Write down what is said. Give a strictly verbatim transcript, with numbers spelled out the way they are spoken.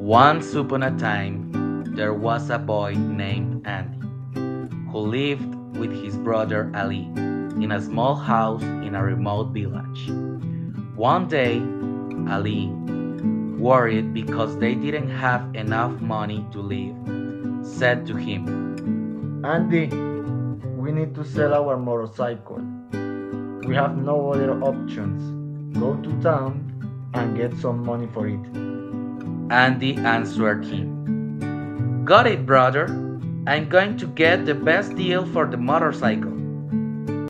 Once upon a time, there was a boy named Andy who lived with his brother Ali in a small house in a remote village. One day, Ali, worried because they didn't have enough money to live, said to him, Andy, we need to sell our motorcycle. We have no other options. Go to town and get some money for it. Andy answered him, Got it, brother. I'm going to get the best deal for the motorcycle.